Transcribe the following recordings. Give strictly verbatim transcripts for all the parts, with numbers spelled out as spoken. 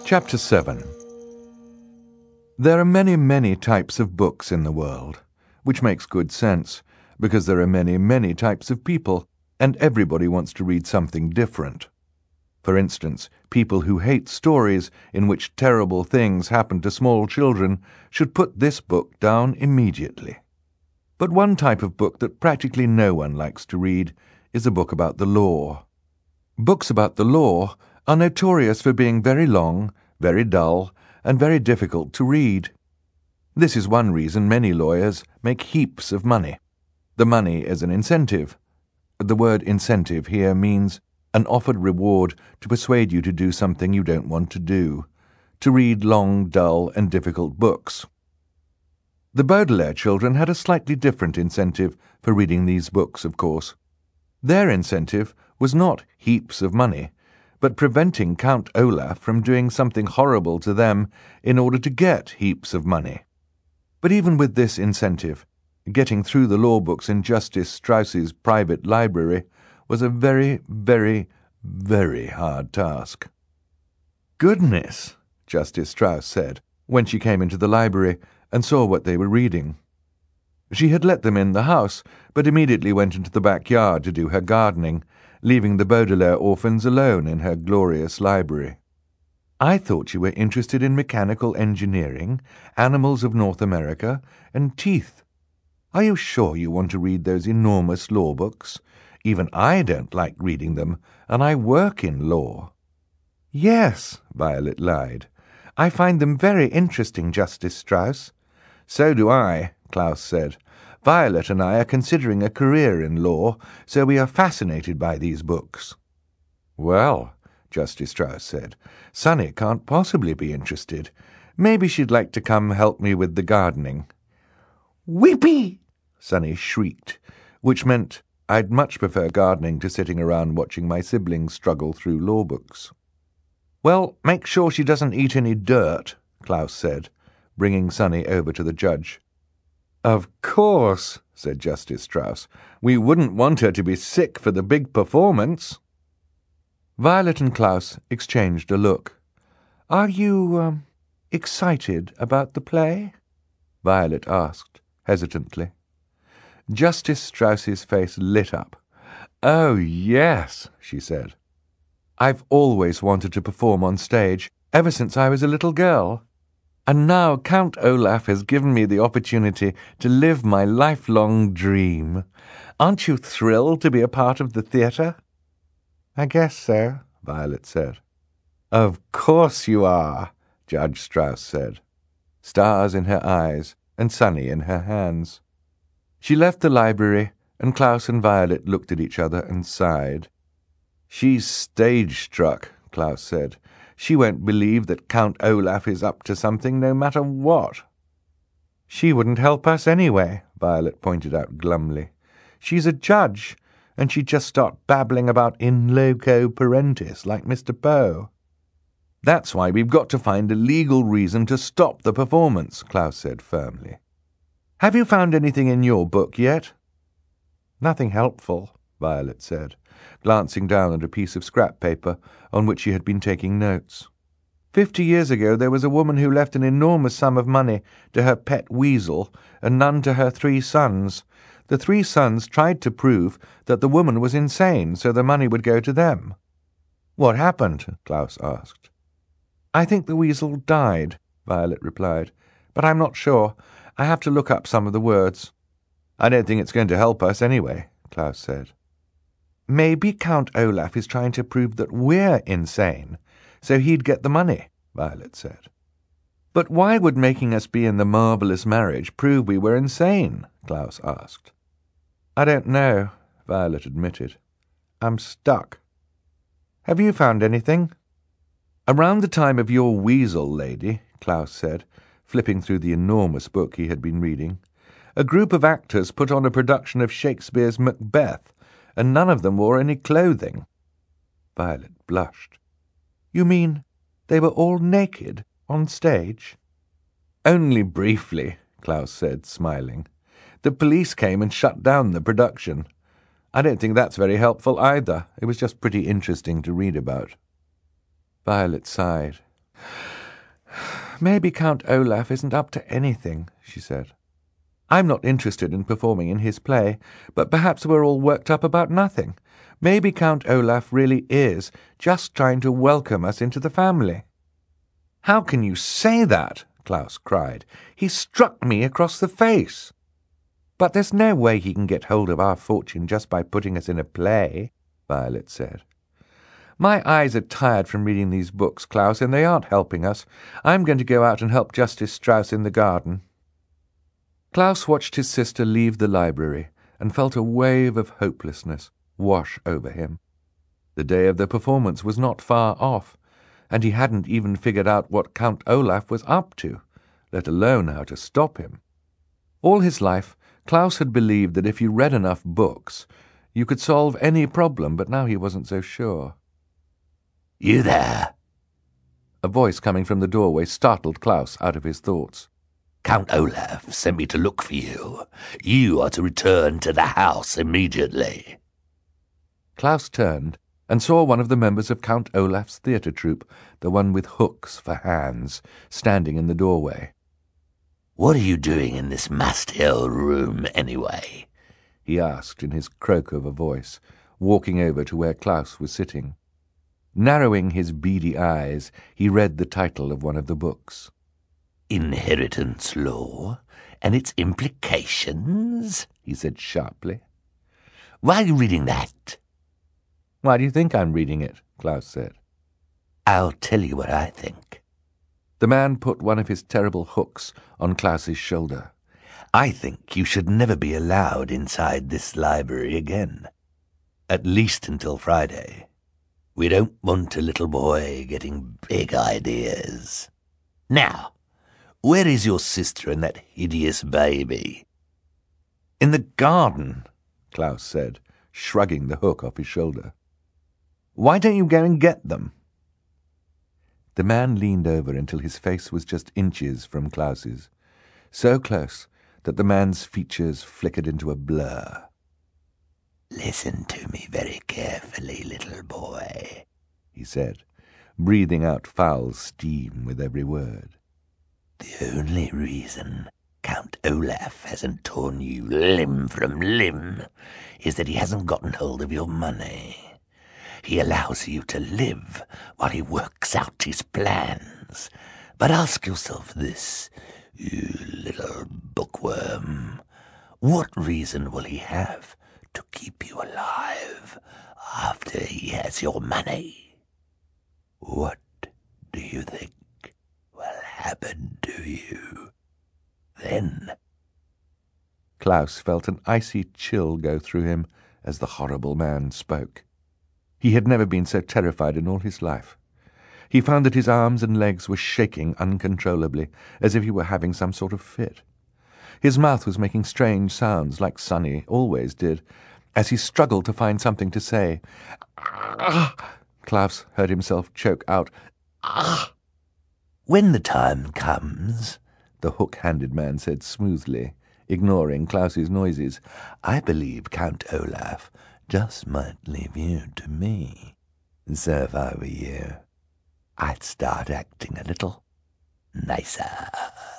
Chapter seven. There are many, many types of books in the world, which makes good sense, because there are many, many types of people, and everybody wants to read something different. For instance, people who hate stories in which terrible things happen to small children should put this book down immediately. But one type of book that practically no one likes to read is a book about the law. Books about the law are notorious for being very long, very dull, and very difficult to read. This is one reason many lawyers make heaps of money. The money is an incentive. The word incentive here means an offered reward to persuade you to do something you don't want to do, to read long, dull, and difficult books. The Baudelaire children had a slightly different incentive for reading these books, of course. Their incentive was not heaps of money, but preventing Count Olaf from doing something horrible to them in order to get heaps of money. But even with this incentive, getting through the law books in Justice Strauss's private library was a very, very, very hard task. "Goodness," Justice Strauss said, when she came into the library and saw what they were reading. She had let them in the house, but immediately went into the backyard to do her gardening, leaving the Baudelaire orphans alone in her glorious library. "I thought you were interested in mechanical engineering, animals of North America, and teeth. Are you sure you want to read those enormous law books? Even I don't like reading them, and I work in law." "Yes," Violet lied. "I find them very interesting, Justice Strauss." "So do I," Klaus said. "Violet and I are considering a career in law, so we are fascinated by these books." "Well," Justice Strauss said, "Sunny can't possibly be interested. Maybe she'd like to come help me with the gardening." "Whippy!" Sunny shrieked, which meant I'd much prefer gardening to sitting around watching my siblings struggle through law books. "Well, make sure she doesn't eat any dirt," Klaus said, bringing Sunny over to the judge. "Of course," said Justice Strauss. "We wouldn't want her to be sick for the big performance." Violet and Klaus exchanged a look. "Are you, um, excited about the play?" Violet asked, hesitantly. Justice Strauss's face lit up. "Oh, yes," she said. "I've always wanted to perform on stage, ever since I was a little girl. And now Count Olaf has given me the opportunity to live my lifelong dream. Aren't you thrilled to be a part of the theatre?" "I guess so," Violet said. "Of course you are," Judge Strauss said, stars in her eyes and Sunny in her hands. She left the library, and Klaus and Violet looked at each other and sighed. "She's stage-struck," Klaus said. "She won't believe that Count Olaf is up to something no matter what." "She wouldn't help us anyway," Violet pointed out glumly. "She's a judge, and she'd just start babbling about in loco parentis like Mister Poe." "That's why we've got to find a legal reason to stop the performance," Klaus said firmly. "Have you found anything in your book yet?" "Nothing helpful," Violet said, glancing down at a piece of scrap paper on which she had been taking notes. Fifty years ago there was a woman who left an enormous sum of money to her pet weasel and none to her three sons. The three sons tried to prove that the woman was insane, so the money would go to them. "What happened?" Klaus asked. "I think the weasel died," Violet replied, "but I'm not sure. I have to look up some of the words." "I don't think it's going to help us anyway," Klaus said. "Maybe Count Olaf is trying to prove that we're insane, so he'd get the money," Violet said. "But why would making us be in the marvellous marriage prove we were insane?" Klaus asked. "I don't know," Violet admitted. "I'm stuck." "Have you found anything?" "Around the time of your weasel, lady," Klaus said, flipping through the enormous book he had been reading, "a group of actors put on a production of Shakespeare's Macbeth, and none of them wore any clothing." Violet blushed. "You mean they were all naked on stage?" "Only briefly," Klaus said, smiling. "The police came and shut down the production. I don't think that's very helpful either. It was just pretty interesting to read about." Violet sighed. Maybe Count Olaf isn't up to anything, she said. I'm not interested in performing in his play, but perhaps we're all worked up about nothing. Maybe Count Olaf really is just trying to welcome us into the family. How can you say that? Klaus cried. He struck me across the face. But there's no way he can get hold of our fortune just by putting us in a play, Violet said. My eyes are tired from reading these books, Klaus, and they aren't helping us. I'm going to go out and help Justice Strauss in the garden. Klaus watched his sister leave the library and felt a wave of hopelessness wash over him. The day of the performance was not far off, and he hadn't even figured out what Count Olaf was up to, let alone how to stop him. All his life, Klaus had believed that if you read enough books, you could solve any problem, but now he wasn't so sure. You there? A voice coming from the doorway startled Klaus out of his thoughts. Count Olaf sent me to look for you. You are to return to the house immediately. Klaus turned and saw one of the members of Count Olaf's theatre troupe, the one with hooks for hands, standing in the doorway. What are you doing in this mast-hill room, anyway? He asked in his croak of a voice, walking over to where Klaus was sitting. Narrowing his beady eyes, he read the title of one of the books. Inheritance Law and its Implications, he said sharply. Why are you reading that? Why do you think I'm reading it? Klaus said. I'll tell you what I think. The man put one of his terrible hooks on Klaus's shoulder. I think you should never be allowed inside this library again. At least until Friday. We don't want a little boy getting big ideas. Now, where is your sister and that hideous baby? In the garden, Klaus said, shrugging the hook off his shoulder. Why don't you go and get them? The man leaned over until his face was just inches from Klaus's, so close that the man's features flickered into a blur. Listen to me very carefully, little boy, he said, breathing out foul steam with every word. The only reason Count Olaf hasn't torn you limb from limb is that he hasn't gotten hold of your money. He allows you to live while he works out his plans. But ask yourself this, you little bookworm. What reason will he have to keep you alive after he has your money? What do you think will happen to you then? Klaus felt an icy chill go through him as the horrible man spoke. He had never been so terrified in all his life. He found that his arms and legs were shaking uncontrollably, as if he were having some sort of fit. His mouth was making strange sounds, like Sonny always did, as he struggled to find something to say. Ah! Klaus heard himself choke out. Ah! When the time comes, the hook-handed man said smoothly, ignoring Klaus's noises, I believe Count Olaf just might leave you to me. So if I were you, I'd start acting a little nicer.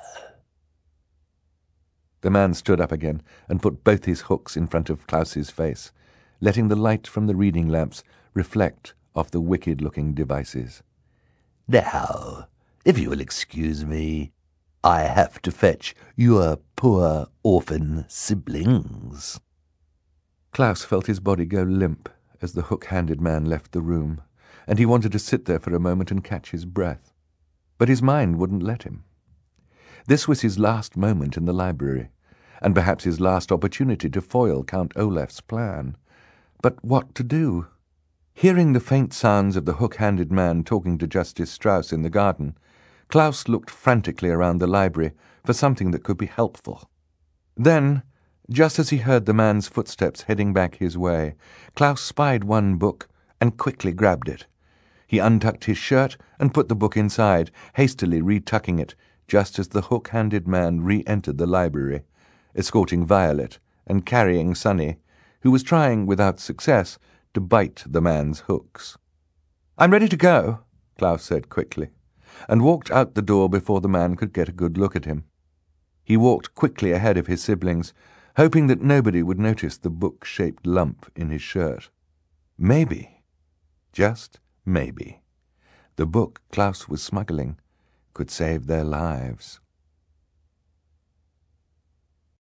The man stood up again and put both his hooks in front of Klaus's face, letting the light from the reading lamps reflect off the wicked-looking devices. Now, if you will excuse me, I have to fetch your poor orphan siblings. Klaus felt his body go limp as the hook-handed man left the room, and he wanted to sit there for a moment and catch his breath. But his mind wouldn't let him. This was his last moment in the library, and perhaps his last opportunity to foil Count Olaf's plan. But what to do? Hearing the faint sounds of the hook-handed man talking to Justice Strauss in the garden, Klaus looked frantically around the library for something that could be helpful. Then, just as he heard the man's footsteps heading back his way, Klaus spied one book and quickly grabbed it. He untucked his shirt and put the book inside, hastily retucking it, just as the hook-handed man re-entered the library, escorting Violet and carrying Sonny, who was trying, without success, to bite the man's hooks. "I'm ready to go," Klaus said quickly. and walked out the door before the man could get a good look at him. He walked quickly ahead of his siblings, hoping that nobody would notice the book-shaped lump in his shirt. Maybe, just maybe, the book Klaus was smuggling could save their lives.